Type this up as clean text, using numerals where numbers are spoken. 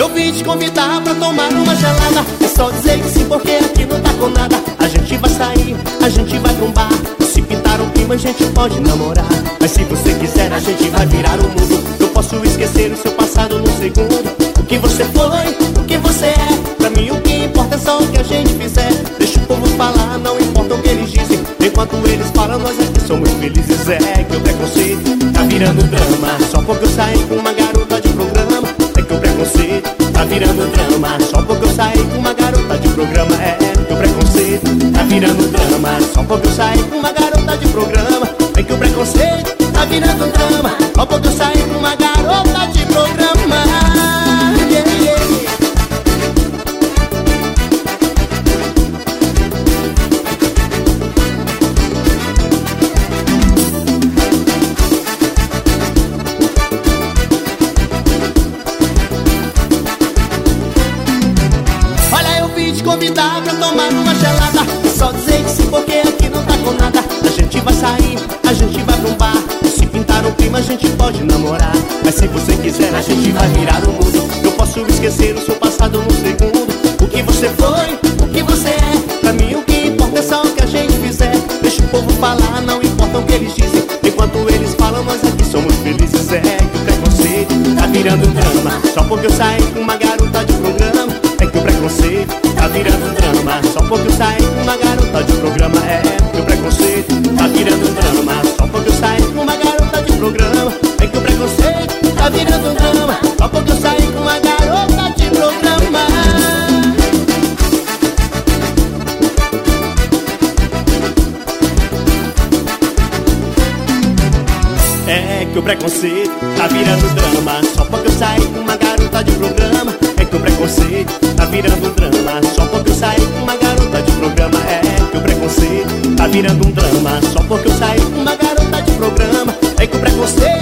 Eu vim te convidar pra tomar uma gelada. É só dizer que sim, porque aqui não tá com nada. A gente vai sair, a gente vai pra um bar. Se pintar um clima a gente pode namorar. Mas se você quiser a gente vai virar o mundo. Eu posso esquecer o seu passado num segundo. O que você foi, o que você é, pra mim o que importa é só o que a gente fizer. Deixa o povo falar, não importa o que eles dizem. Enquanto eles falam, nós aqui somos felizes. É que o preconceito tá virando drama. Só porque eu saí com uma garota de programa. É que o preconceito tá virando drama. Só porque eu saí com uma garota de programa. É que o preconceito tá virando drama. Só porque eu saí com uma garota de programa. É que o preconceito tá virando drama. Só porque eu saí com uma garota de programa. Yeah, yeah. Olha, eu vim te convidar pra tomar uma gelada. É só dizer que sim, porque aqui não tá com nada. A gente vai sair, a gente vai pra um bar. Se pintar um clima a gente pode namorar. Mas se você quiser a gente vai virar o mundo. Eu posso esquecer o seu passado num segundo. O que você foi, o que você é, pra mim o que importa é só o que a gente fizer. Deixa o povo falar, não importa o que eles dizem. Enquanto eles falam, nós aqui somos felizes. É que o preconceito tá virando drama. Só porque eu saí com uma garota de programa. É que o preconceito tá virando drama. Só porque eu saí com uma garota de programa. É que o preconceito tá virando drama. Só porque eu saí com uma garota de programa. É que o preconceito tá virando drama. Só porque eu saí com uma garota de programa. É que o preconceito tá virando drama. Só porque eu saí com uma garota de programa. É que o preconceito tá virando drama. Só porque eu saí com uma garota de programa. É que o preconceito tá virando um drama. Só porque eu saí com uma garota de programa. É que o preconceito